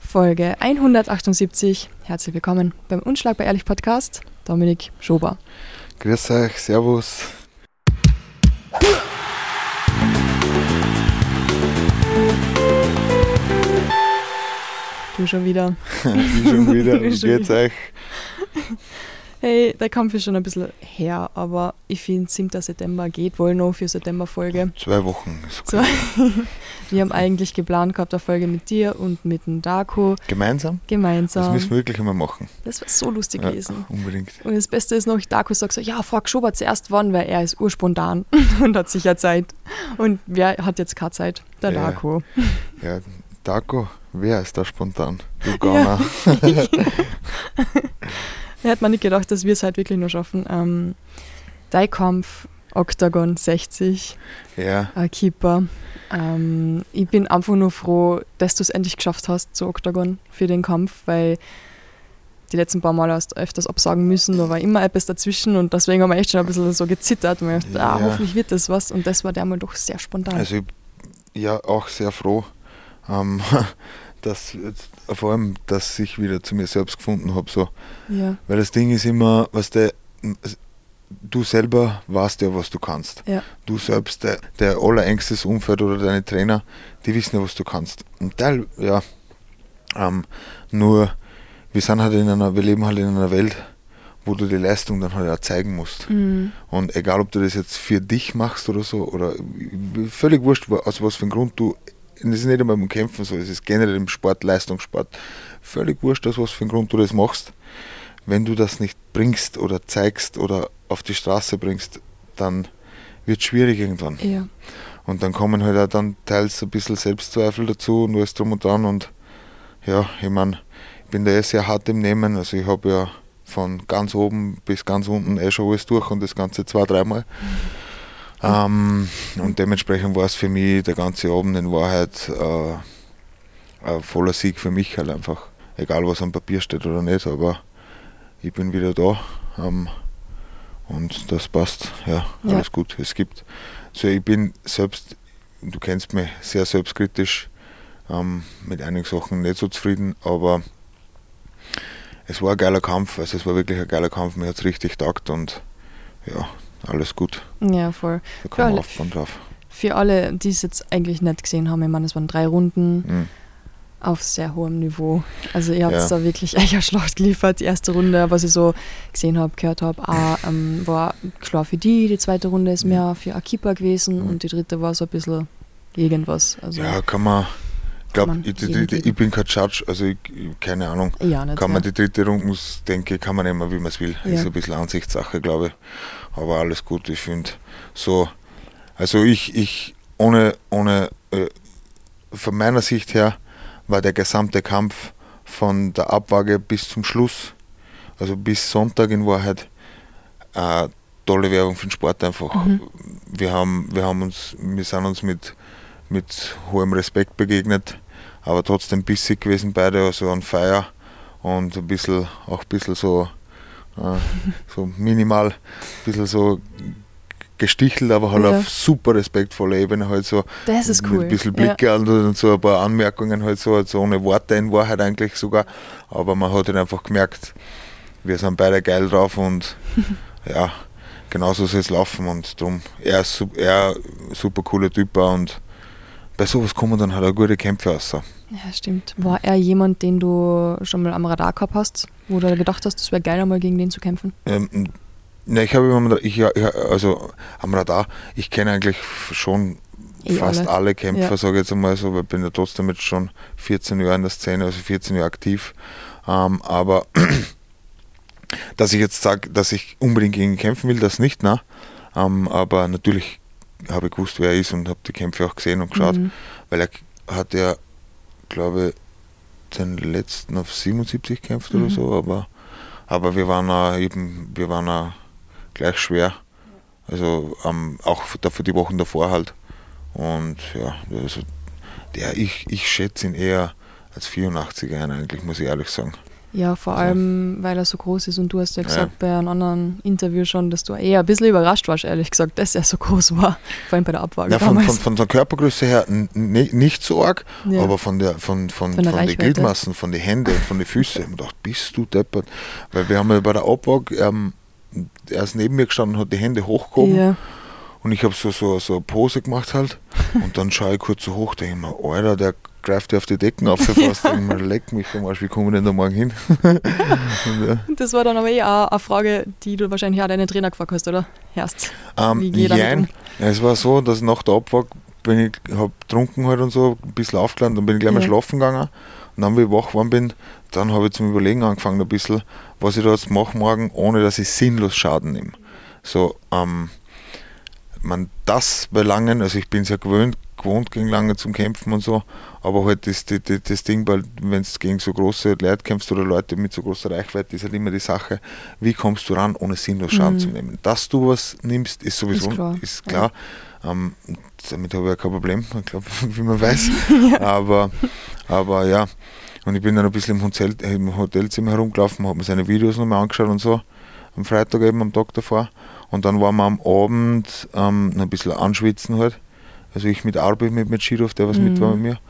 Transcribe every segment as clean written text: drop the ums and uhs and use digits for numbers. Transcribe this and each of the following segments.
Folge 178. Herzlich willkommen beim Unschlagbar Ehrlich Podcast. Dominik Schober. Grüß euch, servus. Du schon wieder. Ich schon wieder. Wie geht's euch? Hey, der Kampf ist schon ein bisschen her, aber ich finde, 7. September geht wohl noch für September-Folge. 2 Wochen ist okay. Wir haben eigentlich geplant gehabt, eine Folge mit dir und mit dem Darko. Gemeinsam? Gemeinsam. Das müssen wir wirklich einmal machen. Das war so lustig gewesen. Unbedingt. Und das Beste ist noch, Darko sagt so, ja, frag Schober zuerst wann, weil er ist urspontan und hat sicher Zeit. Und wer hat jetzt keine Zeit? Der Darko. Ja, Darko, wer ist da spontan? Du Gauner. Er hat mir nicht gedacht, dass wir es halt wirklich nur schaffen. Dein Kampf, Octagon 60, Ja. Keeper. Ich bin einfach nur froh, dass du es endlich geschafft hast zu Octagon für den Kampf, weil die letzten paar Mal hast du öfters absagen müssen, da war immer etwas dazwischen und deswegen haben wir echt schon ein bisschen so gezittert und wir dachten, hoffentlich wird das was und das war dermal doch sehr spontan. Also ich auch sehr froh, dass vor allem, dass ich wieder zu mir selbst gefunden habe. So. Ja. Weil das Ding ist immer, du selber weißt ja, was du kannst. Ja. Du selbst, der allerengstes Umfeld oder deine Trainer, die wissen ja, was du kannst. Und nur wir leben halt in einer Welt, wo du die Leistung dann halt auch zeigen musst. Mhm. Und egal, ob du das jetzt für dich machst oder so, oder völlig wurscht, aus was für einem Grund du, das ist nicht einmal beim Kämpfen so, es ist generell im Sport, Leistungssport, völlig wurscht, aus was für einem Grund du das machst. Wenn du das nicht bringst oder zeigst oder auf die Straße bringst, dann wird es schwierig irgendwann. Ja. Und dann kommen halt auch dann teils ein bisschen Selbstzweifel dazu und alles drum und dran. Und ja, ich meine, ich bin da sehr hart im Nehmen. Also ich habe ja von ganz oben bis ganz unten schon alles durch und das Ganze 2-3 Mal. Und dementsprechend war es für mich der ganze Abend in Wahrheit ein voller Sieg für mich halt einfach. Egal was am Papier steht oder nicht, aber ich bin wieder da und das passt, alles gut. Es gibt, so ich bin selbst, du kennst mich, sehr selbstkritisch, mit einigen Sachen nicht so zufrieden, aber es war ein geiler Kampf, also es war wirklich ein geiler Kampf, mir hat es richtig taugt und ja, alles gut. Ja, voll. Da kann man aufbauen drauf. Für alle, die es jetzt eigentlich nicht gesehen haben, ich meine, es waren 3 Runden auf sehr hohem Niveau. Also ihr habt da wirklich eine Schlacht geliefert. Die erste Runde, was ich so gesehen habe, gehört habe, war klar für die zweite Runde ist mehr für einen Keeper gewesen und die dritte war so ein bisschen irgendwas. Also ja, kann man, ich bin kein Judge, also keine Ahnung, kann man die dritte Runde, kann man nehmen, wie man es will. Ist ein bisschen Ansichtssache, glaube ich. Aber alles gut, ich finde so, also ich ohne von meiner Sicht her war der gesamte Kampf von der Abwaage bis zum Schluss, also bis Sonntag in Wahrheit, tolle Werbung für den Sport einfach. Wir sind uns mit hohem Respekt begegnet, aber trotzdem bissig gewesen beide, also on fire und ein bisschen so minimal, ein bisschen so gestichelt, aber halt auf super respektvoller Ebene halt so. Das ist cool. Mit ein bisschen Blicke und so ein paar Anmerkungen halt so ohne Worte in Wahrheit eigentlich sogar, aber man hat halt einfach gemerkt, wir sind beide geil drauf und ja, genauso soll es laufen und darum, er ist super cooler Typ und bei sowas kommen dann halt auch gute Kämpfe raus. Ja, stimmt. War er jemand, den du schon mal am Radar gehabt hast, wo du gedacht hast, es wäre geil, einmal gegen den zu kämpfen? Ich habe immer, am Radar, ich kenne eigentlich schon fast alle Kämpfer, sage ich jetzt einmal so, weil ich bin ja trotzdem jetzt schon 14 Jahre in der Szene, also 14 Jahre aktiv. Aber dass ich jetzt sage, dass ich unbedingt gegen ihn kämpfen will, das nicht, ne? Aber natürlich habe ich gewusst, wer er ist und habe die Kämpfe auch gesehen und geschaut, weil er hat ja, glaube ich, den letzten auf 77 gekämpft oder so, aber wir waren auch gleich schwer, also auch für die Wochen davor halt und ja, also ich schätze ihn eher als 84er ein, eigentlich, muss ich ehrlich sagen. Ja, vor allem, weil er so groß ist und du hast ja gesagt bei einem anderen Interview schon, dass du eher ein bisschen überrascht warst, ehrlich gesagt, dass er so groß war, vor allem bei der Abwaage. Ja, von der Körpergröße her nicht so arg, aber von den Gliedmaßen, von den Händen und von den Füßen, ich habe gedacht, bist du deppert, weil wir haben ja bei der Abwaage, er ist neben mir gestanden und hat die Hände hochgehoben und ich habe so eine Pose gemacht halt und dann schaue ich kurz so hoch, denke ich mir, Alter, der greift dir auf die Decken auf, fast leck mich am Arsch, wie kommen wir denn da morgen hin? Und, das war dann aber auch eine Frage, die du wahrscheinlich auch deine Trainer gefragt hast, oder? Erst. Wie geht damit um? Es war so, dass nach der Abfahrt habe getrunken halt und so, ein bisschen aufgeladen, dann bin ich gleich mal schlafen gegangen und dann, wie ich wach geworden bin, dann habe ich zum Überlegen angefangen ein bisschen, was ich da jetzt mache morgen, ohne dass ich sinnlos Schaden nehme. So, das bei Langen, also ich bin es ja gewohnt gegen Lange zum Kämpfen und so, aber halt das Ding, weil wenn du gegen so große Leute kämpfst oder Leute mit so großer Reichweite, ist halt immer die Sache, wie kommst du ran, ohne sinnlos Schaden zu nehmen. Dass du was nimmst, ist sowieso klar. Damit habe ich ja kein Problem, ich glaube, wie man weiß. aber ja, und ich bin dann ein bisschen im Hotelzimmer herumgelaufen, habe mir seine Videos nochmal angeschaut und so, am Freitag eben, am Tag davor. Und dann waren wir am Abend noch ein bisschen anschwitzen halt. Also ich mit Arbi, mit Schirov, der was mit war mit mir.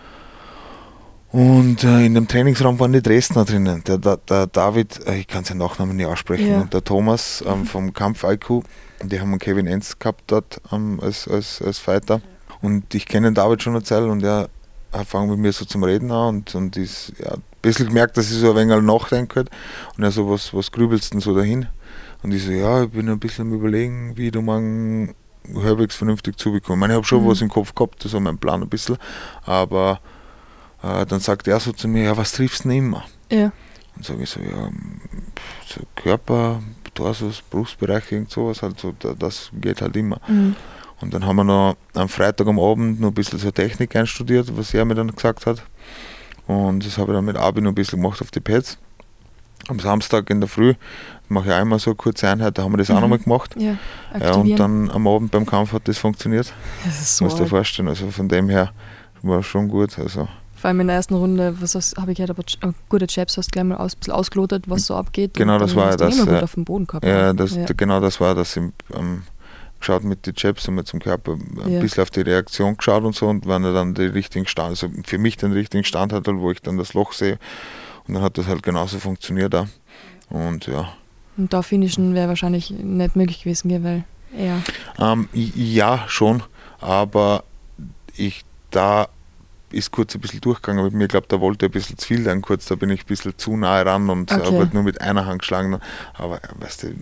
Und in dem Trainingsraum waren die Dresdner drinnen. Der David, ich kann seinen Nachnamen nicht aussprechen, und der Thomas vom Kampf IQ, die haben einen Kevin Enz gehabt dort als Fighter. Und ich kenne den David schon eine Zeit und er fängt mit mir so zum Reden an und ist ein bisschen gemerkt, dass ich so ein wenig nachdenke. Und er so, was grübelst denn so dahin? Und ich so, ja, ich bin ein bisschen am Überlegen, wie du morgen halbwegs vernünftig zubekommen. Ich habe schon was im Kopf gehabt, das war mein Plan ein bisschen, aber dann sagt er so zu mir, ja, was triffst du denn immer? Ja. Und sage ich so, ja, so Körper, Torsus, Brustbereich, irgend sowas, halt so, das geht halt immer. Und dann haben wir noch am Freitag am Abend noch ein bisschen so Technik einstudiert, was er mir dann gesagt hat. Und das habe ich dann mit Abi noch ein bisschen gemacht auf die Pads. Am Samstag in der Früh mache ich einmal so eine kurze Einheit, da haben wir das auch nochmal gemacht. Ja, und dann am Abend beim Kampf hat das funktioniert. Das ist so. Musst du dir vorstellen, also von dem her war es schon gut. Also. Vor allem in der ersten Runde, habe ich gehört, aber gute Jabs hast du gleich mal ein bisschen ausgelotet, was so abgeht. Genau, das war das. Gut auf dem Boden gehabt. Genau, das war das. Geschaut mit den Jabs und zum Körper ein bisschen auf die Reaktion geschaut und so, und wenn er dann den richtigen Stand, also für mich den richtigen Stand hat, wo ich dann das Loch sehe, und dann hat das halt genauso funktioniert auch. Und ja. Und da finishen wäre wahrscheinlich nicht möglich gewesen, gell, weil ja, schon, aber da ist kurz ein bisschen durchgegangen mit mir. Ich glaube, da wollte ein bisschen zu viel dann kurz, da bin ich ein bisschen zu nahe ran und habe halt nur mit einer Hand geschlagen. Aber weißt du,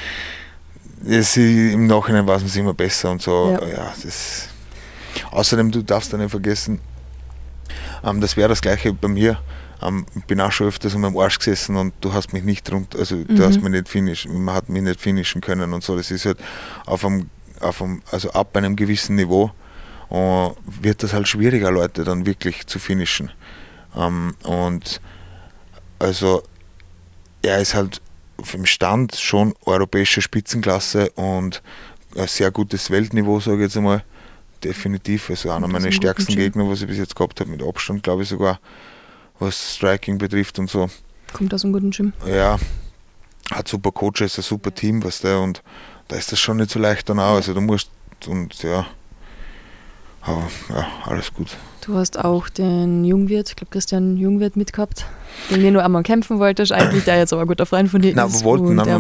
im Nachhinein war es immer besser und so. Ja, außerdem, du darfst dann nicht vergessen, das wäre das Gleiche bei mir. Ich bin auch schon öfters an meinem Arsch gesessen und du hast mich nicht du hast mich nicht man hat mich nicht finishen können und so. Das ist halt also ab einem gewissen Niveau wird das halt schwieriger, Leute dann wirklich zu finishen. Und also er ist halt im Stand schon europäische Spitzenklasse und ein sehr gutes Weltniveau, sage ich jetzt einmal. Definitiv. Also einer meiner stärksten Gegner, was ich bis jetzt gehabt habe, mit Abstand, glaube ich sogar, was Striking betrifft und so. Kommt aus einem guten Gym. Ja, hat super Coaches, ein super Team, weißt du, und da ist das schon nicht so leicht dann auch. Also du musst, und ja, aber ja, alles gut. Du hast auch den Jungwirt, ich glaube Christian Jungwirt mitgehabt, den du nur einmal kämpfen wolltest, eigentlich, der jetzt aber ein guter Freund von dir ist. Ich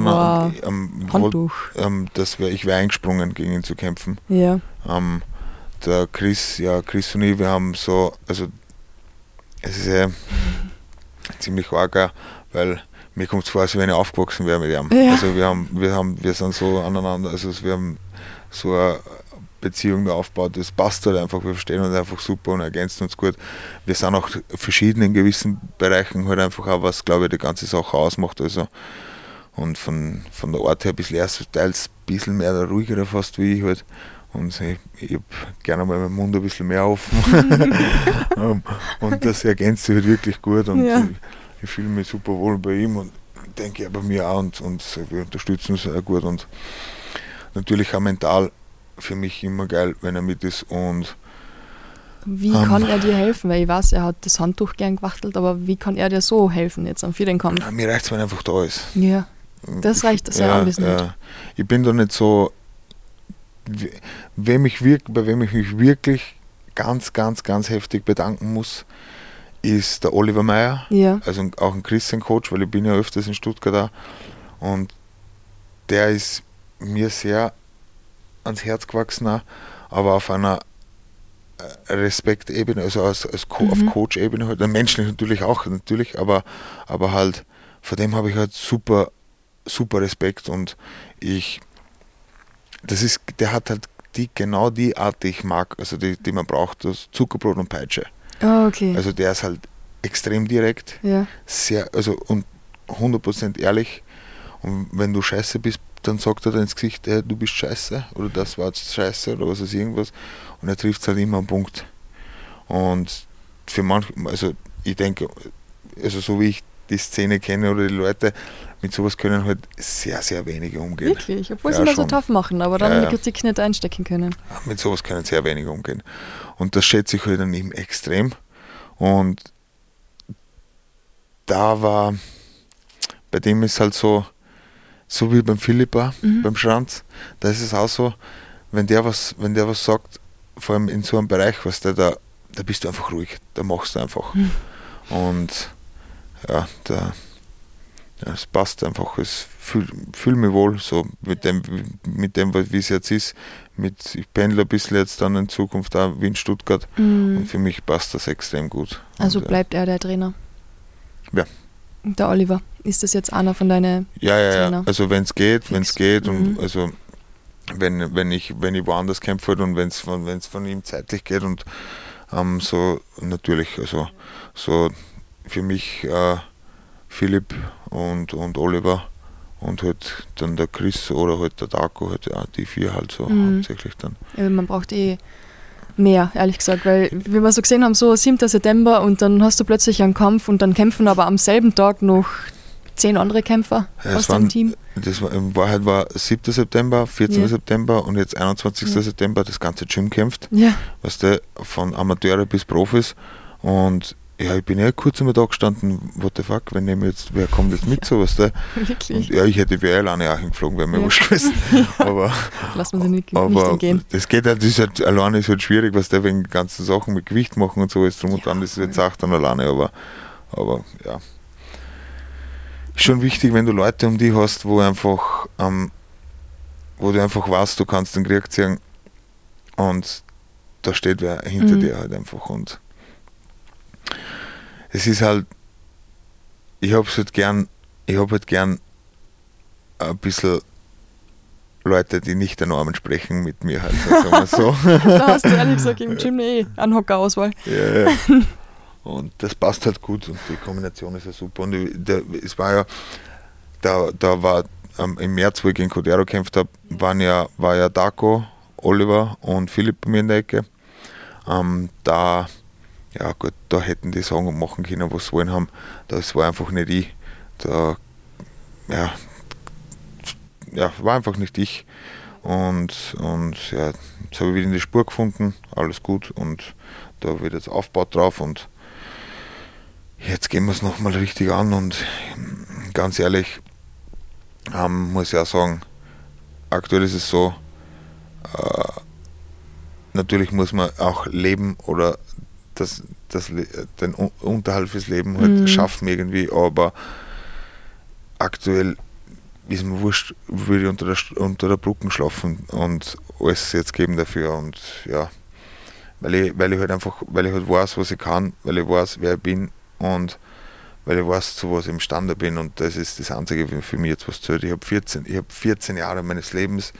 wäre eingesprungen, gegen ihn zu kämpfen. Ja. Der Chris und ich, wir haben so, also es ist ja ziemlich arg, weil mir kommt es vor, als wenn ich aufgewachsen wäre mit ihm. Ja. Also wir sind so aneinander, also wir haben so eine Beziehung da aufgebaut, das passt halt einfach, wir verstehen uns einfach super und ergänzen uns gut. Wir sind auch verschieden in gewissen Bereichen halt einfach auch, was, glaube ich, die ganze Sache ausmacht. Also. Und von der Art her teils ein bisschen mehr der ruhigere fast wie ich halt. Und ich habe gerne mal meinen Mund ein bisschen mehr offen. Und das ergänzt sich halt wirklich gut und ich fühle mich super wohl bei ihm und denke ja bei mir auch und wir unterstützen uns sehr gut und natürlich auch mental für mich immer geil, wenn er mit ist und Wie kann er dir helfen? Weil ich weiß, er hat das Handtuch gern gewachtelt, aber wie kann er dir so helfen jetzt für den Kampf? Ja, mir reicht es, wenn einfach da ist. Ja, das reicht sehr anwesend. Ja. Ich bin da nicht so, bei wem ich mich wirklich ganz, ganz, ganz heftig bedanken muss, ist der Oliver Meier, also auch ein Christian-Coach, weil ich bin ja öfters in Stuttgart da, und der ist mir sehr ans Herz gewachsen, aber auf einer Respektebene, also auf Coach-Ebene, halt, menschlich natürlich auch, aber halt, vor dem habe ich halt super, super Respekt, und der hat halt genau die Art, die ich mag, also die man braucht, das Zuckerbrot und Peitsche. Oh, okay. Also der ist halt extrem direkt, sehr, also und 100% ehrlich, und wenn du scheiße bist, dann sagt er dir ins Gesicht, du bist scheiße, oder das war jetzt scheiße, oder was ist irgendwas, und er trifft es halt immer am Punkt. Und für manche, also ich denke, also so wie ich die Szene kenne oder die Leute, mit sowas können halt sehr, sehr wenige umgehen. Wirklich? Obwohl sie immer so tough machen, aber dann die Kritik nicht einstecken können. Mit sowas können sehr wenige umgehen. Und das schätze ich halt an ihm extrem. Und bei dem ist halt so wie beim Philippa, beim Schranz, da ist es auch so, wenn der was sagt, vor allem in so einem Bereich, da bist du einfach ruhig, da machst du einfach. Und ja, es passt einfach, es fühle mich wohl so mit dem, wie es jetzt ist. Ich pendle ein bisschen jetzt dann in Zukunft auch wie in Stuttgart, und für mich passt das extrem gut. Also und, bleibt er der Trainer? Ja. Der Oliver, ist das jetzt einer von deinen Trainer? Ja, also wenn es geht, und also wenn ich woanders kämpfe und wenn es von ihm zeitlich geht, und so natürlich, also so für mich Philipp und Oliver und halt dann der Chris oder halt der Darko, halt die 4 halt so hauptsächlich dann. Ja, man braucht mehr, ehrlich gesagt, weil wie wir so gesehen haben, so 7. September und dann hast du plötzlich einen Kampf und dann kämpfen aber am selben Tag noch 10 andere Kämpfer aus deinem Team. In Wahrheit war 7. September, 14. September und jetzt 21. September das ganze Gym kämpft. Ja. Weißt du, von Amateure bis Profis, und ja, ich bin kurz einmal da gestanden, what the fuck, wer kommt jetzt mit, so was da? Wirklich? Und ich hätte wie alleine auch hingeflogen, wäre mir wurscht gewesen. Aber lass man sie nicht entgehen. Das geht halt, alleine ist halt schwierig, was der wegen ganzen Sachen mit Gewicht machen und so ist drum und dran, das ist jetzt auch dann alleine, aber ja. Schon wichtig, wenn du Leute um dich hast, wo du einfach weißt, du kannst den Krieg ziehen, und da steht wer hinter dir halt einfach, und es ist halt, ich habe halt gern ein bisschen Leute, die nicht den Namen sprechen mit mir halt, sagen wir so. Da hast du ehrlich gesagt im Gym eine Hockerauswahl. Ja. Und das passt halt gut, und die Kombination ist ja super. Und es war ja, da war im März, wo ich gegen Cordero gekämpft habe, war ja Darko, Oliver und Philipp bei mir in der Ecke. Da hätten die sagen und machen können, was sie wollen haben. Das war einfach nicht ich. War einfach nicht ich. Und ja, jetzt habe ich wieder in die Spur gefunden, alles gut, und da wird jetzt aufgebaut drauf, und jetzt gehen wir es nochmal richtig an, und ganz ehrlich, muss ich auch sagen, aktuell ist es so, natürlich muss man auch leben oder den Unterhalt fürs Leben halt schaffen irgendwie, aber aktuell ist mir wurscht, würde ich unter der Brücke schlafen und alles jetzt geben dafür, und ja, weil ich halt weiß, was ich kann, weil ich weiß, wer ich bin, und weil ich weiß, zu was ich imstande bin, und das ist das Einzige für mich jetzt, was zählt. Ich habe 14 Jahre meines Lebens,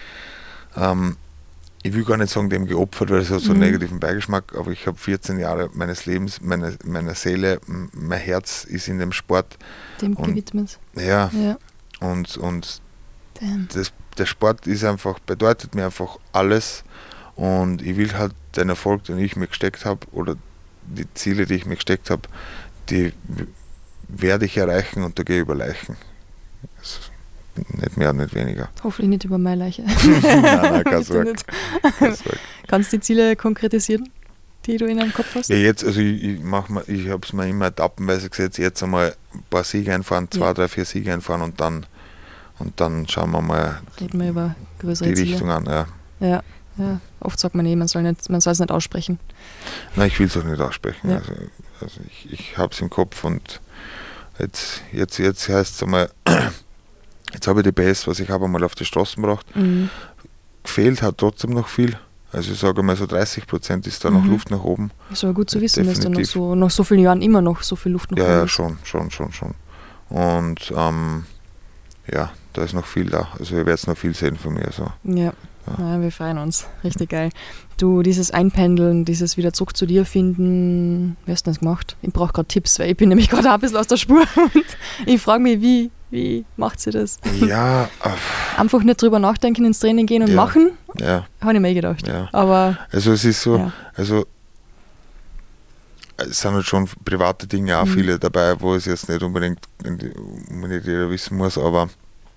ich will gar nicht sagen, dem geopfert, weil es hat so einen negativen Beigeschmack, aber ich habe 14 Jahre meines Lebens, meiner Seele, mein Herz ist in dem Sport. Dem gewidmet. Ja. Und der Sport ist einfach, bedeutet mir einfach alles, und ich will halt den Erfolg, den ich mir gesteckt habe, oder die Ziele, die ich mir gesteckt habe, die werde ich erreichen, und da gehe ich über Leichen. Also nicht mehr und nicht weniger. Hoffentlich nicht über meine Leiche. Nein, keine Sorge. Kannst du die Ziele konkretisieren, die du in deinem Kopf hast? Ja, jetzt, also ich habe es mir immer etappenweise gesetzt, jetzt einmal ein paar Siege einfahren, 2, 3, 4 Siege einfahren und dann schauen wir mal Reden wir über größere die Ziele. Richtung an. Ja. Oft sagt man man soll es nicht aussprechen. Nein, ich will es auch nicht aussprechen. Ja. Also ich habe es im Kopf und jetzt heißt es einmal, jetzt habe ich die PS, was ich habe, einmal auf die Straßen gebracht. Gefehlt hat trotzdem noch viel. Also ich sage mal so 30% ist da noch Luft nach oben. Ist aber gut zu wissen, dass da nach so vielen Jahren immer noch so viel Luft nach oben ist. Ja, schon. Und da ist noch viel da. Also ihr werdet noch viel sehen von mir. So. Ja, wir freuen uns. Richtig geil. Du, dieses Einpendeln, dieses wieder zurück zu dir finden, wie hast du das gemacht? Ich brauche gerade Tipps, weil ich bin nämlich gerade auch ein bisschen aus der Spur und ich frage mich, wie macht sie das? Ja. Einfach nicht drüber nachdenken, ins Training gehen und machen? Ja. Habe ich mir gedacht. Ja. Aber also es ist so, es sind halt schon private Dinge auch viele dabei, wo es jetzt nicht unbedingt jeder wissen muss, aber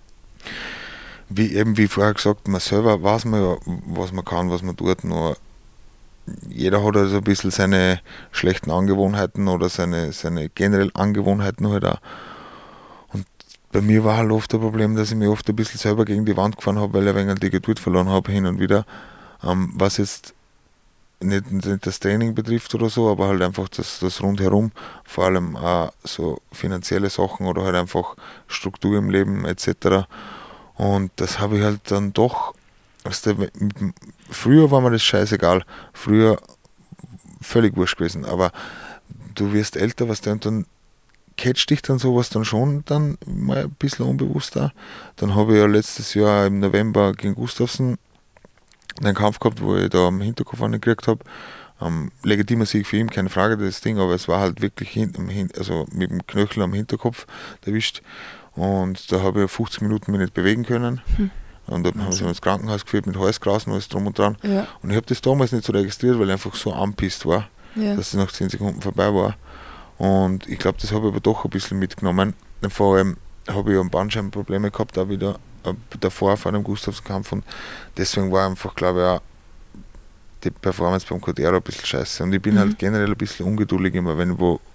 wie vorher gesagt, man selber weiß man ja, was man kann, was man tut, nur jeder hat also ein bisschen seine schlechten Angewohnheiten oder seine generell Angewohnheiten halt auch. Und bei mir war halt oft das Problem, dass ich mich oft ein bisschen selber gegen die Wand gefahren habe, weil ich ein wenig die Geduld verloren habe hin und wieder, was jetzt nicht das Training betrifft oder so, aber halt einfach das Rundherum, vor allem auch so finanzielle Sachen oder halt einfach Struktur im Leben etc. Und das habe ich halt dann doch, früher war mir das scheißegal, früher völlig wurscht gewesen, aber du wirst älter, und dann catcht dich dann sowas dann schon dann mal ein bisschen unbewusster. Dann habe ich ja letztes Jahr im November gegen Gustafsson einen Kampf gehabt, wo ich da am Hinterkopf gekriegt habe. Legitimer Sieg für ihn, keine Frage, das Ding, aber es war halt wirklich mit dem Knöchel am Hinterkopf erwischt. Und da habe ich 50 Minuten mich nicht bewegen können. Und dann haben sie mich ins Krankenhaus geführt mit Halsgrasen, alles drum und dran. Ja. Und ich habe das damals nicht so registriert, weil ich einfach so anpisst war, dass es nach 10 Sekunden vorbei war. Und ich glaube, das habe ich aber doch ein bisschen mitgenommen. Vor allem habe ich Bandscheibenprobleme gehabt, auch wieder davor vor dem Gustafsson-Kampf. Und deswegen war einfach, glaube ich, auch die Performance beim Cordero ein bisschen scheiße. Und ich bin halt generell ein bisschen ungeduldig immer, wenn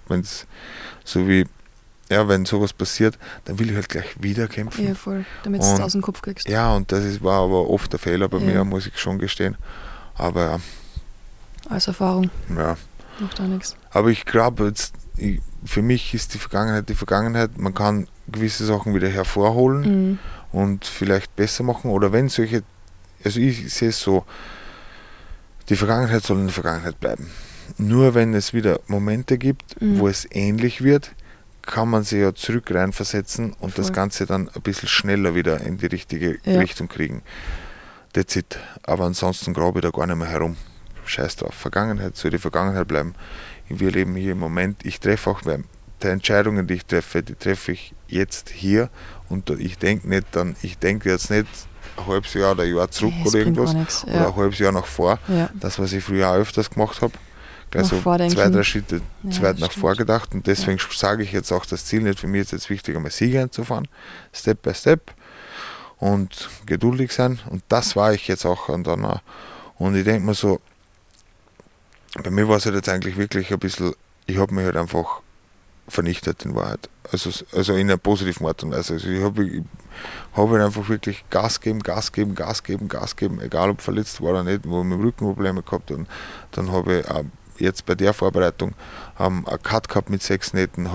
sowas passiert, dann will ich halt gleich wieder kämpfen. Ja, voll, damit du es aus dem Kopf kriegst. Ja, und das war aber oft der Fehler bei mir, muss ich schon gestehen. Aber ja. Als Erfahrung. Ja. Macht auch nichts. Aber ich glaube, für mich ist die Vergangenheit. Man kann gewisse Sachen wieder hervorholen und vielleicht besser machen. Oder wenn solche, also ich sehe es so, die Vergangenheit soll in der Vergangenheit bleiben. Nur wenn es wieder Momente gibt, wo es ähnlich wird, kann man sich ja zurück reinversetzen und das Ganze dann ein bisschen schneller wieder in die richtige Richtung kriegen. That's it. Aber ansonsten grabe ich da gar nicht mehr herum. Scheiß drauf. Vergangenheit soll die Vergangenheit bleiben. Wir leben hier im Moment. Ich treffe auch die Entscheidungen, die ich treffe, die treffe ich jetzt hier und ich denke jetzt nicht ein halbes Jahr oder ein Jahr zurück oder irgendwas oder ein halbes Jahr nach vor. Ja. Das, was ich früher auch öfters gemacht habe. Also 2, 3 Schritte zu weit nach vorgedacht und deswegen sage ich jetzt auch, das Ziel nicht für mich ist jetzt wichtig, einmal Siege einzufahren, Step by Step und geduldig sein und das war ich jetzt auch dann auch. Und ich denke mir so, bei mir war es halt jetzt eigentlich wirklich ein bisschen, ich habe mich halt einfach vernichtet in Wahrheit, also in einer positiven Art und Weise. Also ich habe halt einfach wirklich Gas geben, egal ob verletzt war oder nicht, wo ich mit dem Rücken Probleme gehabt und dann habe ich jetzt bei der Vorbereitung einen Cut gehabt mit 6 Nähten,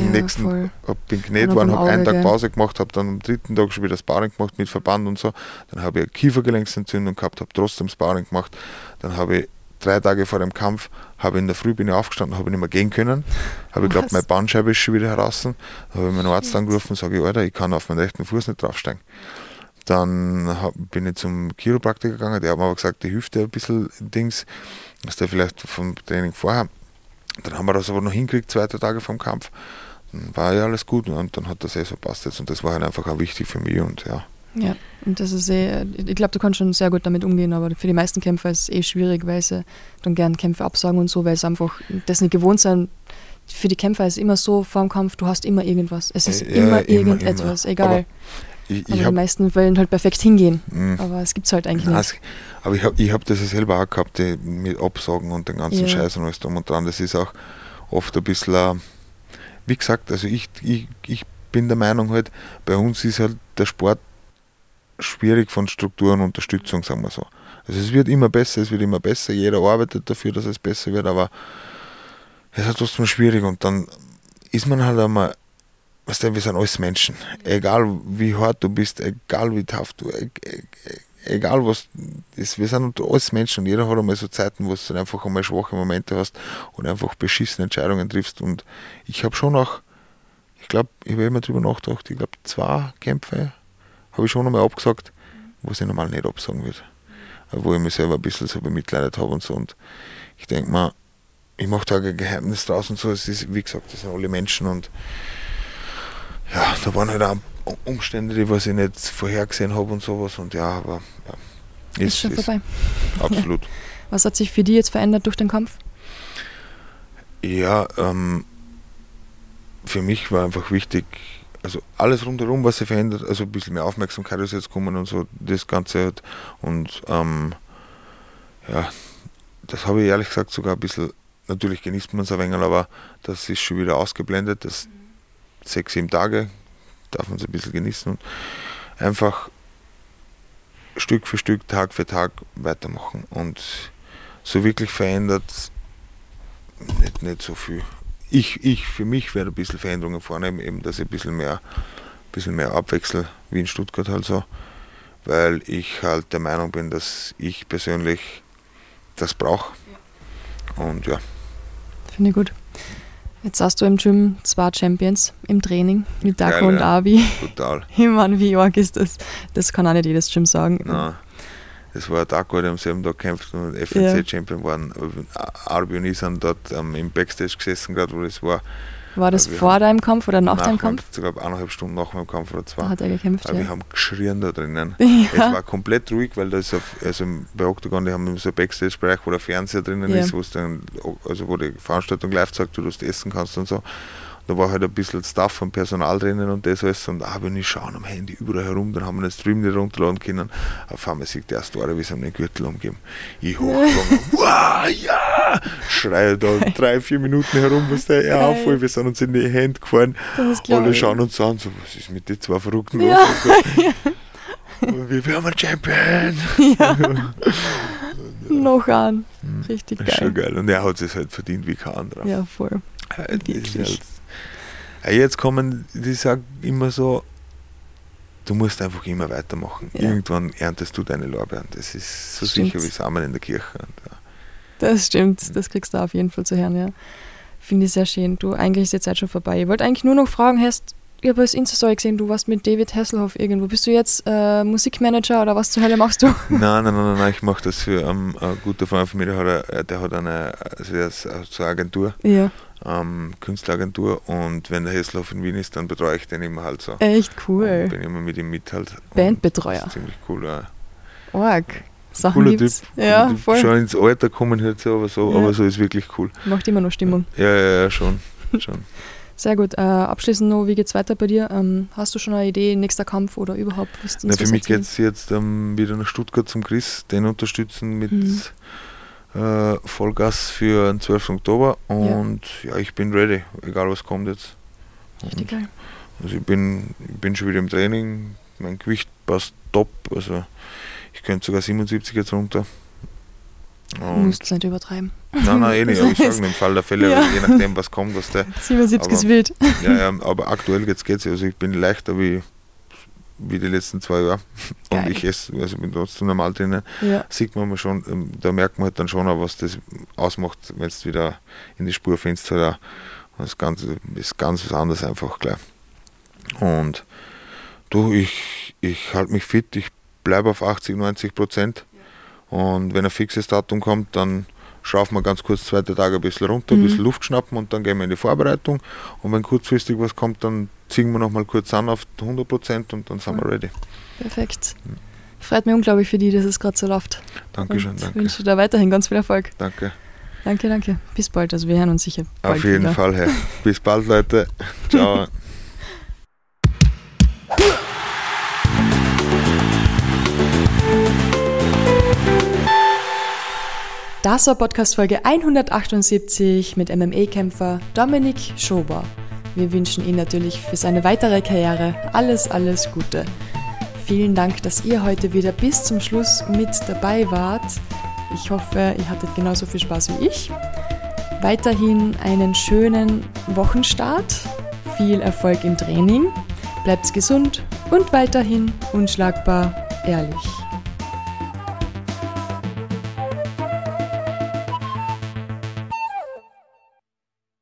bin genäht worden, habe einen Tag Pause gemacht, habe dann am 3. Tag schon wieder Sparring gemacht mit Verband und so, dann habe ich eine Kiefergelenksentzündung gehabt, habe trotzdem Sparring gemacht, dann habe ich 3 Tage vor dem Kampf, in der Früh bin ich aufgestanden, habe nicht mehr gehen können, habe ich geglaubt, meine Bandscheibe ist schon wieder heraus, dann habe ich meinen Arzt angerufen und sage, Alter, ich kann auf meinen rechten Fuß nicht draufsteigen. Dann bin ich zum Chiropraktiker gegangen, der hat mir aber gesagt, die Hüfte ein bisschen Dings, was der vielleicht vom Training vorher. Dann haben wir das aber noch hingekriegt, 2 Tage vom Kampf. Dann war ja alles gut und dann hat das so passt jetzt und das war halt einfach auch wichtig für mich und ja. Ja, und das ist ich glaube, du kannst schon sehr gut damit umgehen, aber für die meisten Kämpfer ist es schwierig, weil sie dann gerne Kämpfe absagen und so, weil sie einfach das nicht gewohnt sind. Für die Kämpfer ist es immer so, vor dem Kampf, du hast immer irgendwas. Es ist immer irgendetwas, egal. die meisten wollen halt perfekt hingehen, aber es gibt es halt eigentlich nicht. Aber ich hab das ja selber auch gehabt, mit Absagen und den ganzen Scheiß und alles drum und dran. Das ist auch oft ein bisschen, wie gesagt, also ich bin der Meinung halt, bei uns ist halt der Sport schwierig von Struktur und Unterstützung, sagen wir so. Also es wird immer besser, jeder arbeitet dafür, dass es besser wird, aber es ist trotzdem schwierig und dann ist man halt einmal, weißt du, wir sind alles Menschen, egal wie hart du bist, egal wie tough du, egal was ist, wir sind alles Menschen und jeder hat einmal so Zeiten, wo du einfach einmal schwache Momente hast und einfach beschissene Entscheidungen triffst und ich habe schon auch, ich glaube, ich habe immer drüber nachgedacht, ich glaube 2 Kämpfe habe ich schon einmal abgesagt, wo ich normal nicht absagen würde. Wo ich mich selber ein bisschen so bemitleidet habe und so. Und ich denke mal, ich mache da kein Geheimnis draus und so. Es ist, wie gesagt, das sind alle Menschen und ja, da waren halt auch Umstände, die was ich nicht vorhergesehen habe und sowas. Und ja, aber ja, ist schon vorbei. Absolut. Was hat sich für dich jetzt verändert durch den Kampf? Ja, für mich war einfach wichtig, also alles rundherum, was sich verändert, also ein bisschen mehr Aufmerksamkeit ist jetzt gekommen und so, das Ganze halt. Und ja, das habe ich ehrlich gesagt sogar ein bisschen, natürlich genießt man es ein wenig, aber das ist schon wieder ausgeblendet, das 6-7 Tage darf man es ein bisschen genießen und einfach Stück für Stück, Tag für Tag weitermachen und so wirklich verändert nicht so viel. Für mich werde ein bisschen Veränderungen vornehmen, eben, dass ich ein bisschen mehr abwechsel, wie in Stuttgart halt so, weil ich halt der Meinung bin, dass ich persönlich das brauche. Und ja. Finde ich gut. Jetzt hast du im Gym 2 Champions im Training mit Darko Geil, und ja. Abi. Total. Ich meine, wie arg ist das? Das kann auch nicht jedes Gym sagen. Nein. Das war Darko, der am selben Tag gekämpft und FNC-Champion waren. Arbi und ich sind dort im Backstage gesessen, gerade wo das war. War das vor deinem Kampf oder nach deinem Kampf? Ich glaube 1,5 Stunden nach meinem Kampf oder 2. Hat er gekämpft, aber wir haben geschrien da drinnen. Ja. Es war komplett ruhig, weil das also bei Octagon, die haben so einen Backstage-Bereich, wo der Fernseher drinnen ist, wo die Veranstaltung live zeigt, wo du das essen kannst und so. Da war halt ein bisschen Stuff und Personal drinnen und das alles. Und wenn ich schaue am Handy überall herum, dann haben wir den Stream nicht runterladen können. Auf einmal sieht der Story, wie sie haben den Gürtel umgeben. Ich hochgegangen, wow, ja! Schreie da 3-4 Minuten herum, was der auffällt. Wir sind uns in die Hände gefahren. Alle schauen uns an, so, was ist mit den 2 Verrückten los? Wir haben einen Champion! Ja. Noch an. Richtig geil. Schon geil. Und er hat es halt verdient wie kein anderer. Ja, voll. Jetzt kommen, die sagen immer so, du musst einfach immer weitermachen. Ja. Irgendwann erntest du deine Lorbeeren. Das ist so sicher wie Samen in der Kirche. Und, ja. Das stimmt, das kriegst du auf jeden Fall zu hören, ja. Finde ich sehr schön. Du, eigentlich ist die Zeit schon vorbei. Ich wollte eigentlich nur noch fragen, ich habe das Insta-Story gesehen, du warst mit David Hasselhoff irgendwo. Bist du jetzt Musikmanager oder was zur Hölle machst du? Nein, ich mache das für ein guter Freund von mir, der hat eine Agentur. Ja. Künstleragentur und wenn der Hasselhoff in Wien ist, dann betreue ich den immer halt so. Echt cool. Und bin immer mit ihm mit halt. Bandbetreuer. Das ist ziemlich cool, ja. Arg. Sachen cooler gibt's. Typ. Ja, voll. Schon ins Alter kommen halt so, aber so ist wirklich cool. Macht immer noch Stimmung. Ja, schon. Sehr gut. Abschließend noch, wie geht's weiter bei dir? Hast du schon eine Idee, nächster Kampf oder überhaupt? Für mich geht es jetzt wieder nach Stuttgart zum Chris, den unterstützen mit Vollgas für den 12. Oktober und ja, ich bin ready, egal was kommt jetzt. Richtig geil. Also ich bin schon wieder im Training, mein Gewicht passt top, also ich könnte sogar 77 jetzt runter. Du musst es nicht übertreiben. Nein, nicht, aber ich sage im Fall der Fälle, je nachdem was kommt, was der... 77 ist wild. Ja, aber aktuell geht's. Also ich bin leichter wie die letzten 2 Jahre. Und ich esse, also bin trotzdem normal drinnen. Ja. Sieht man schon, da merkt man halt dann schon auch, was das ausmacht, wenn du wieder in die Spur findest. Halt auch. Das Ganze ist ganz was anderes einfach gleich. Und du, ich halte mich fit, ich bleibe auf 80-90%. Und wenn ein fixes Datum kommt, dann schrauben wir ganz kurz 2 Tage ein bisschen runter, ein bisschen Luft schnappen und dann gehen wir in die Vorbereitung. Und wenn kurzfristig was kommt, dann ziehen wir nochmal kurz an auf 100% und dann sind wir ready. Perfekt. Freut mich unglaublich für dich, dass es gerade so läuft. Dankeschön, danke. Ich wünsche dir da weiterhin ganz viel Erfolg. Danke. Danke. Bis bald, also wir hören uns sicher bald auf jeden wieder. Fall, hey. Bis bald, Leute. Ciao. Das war Podcast-Folge 178 mit MMA-Kämpfer Dominik Schober. Wir wünschen ihm natürlich für seine weitere Karriere alles Gute. Vielen Dank, dass ihr heute wieder bis zum Schluss mit dabei wart. Ich hoffe, ihr hattet genauso viel Spaß wie ich. Weiterhin einen schönen Wochenstart, viel Erfolg im Training, bleibt gesund und weiterhin unschlagbar ehrlich.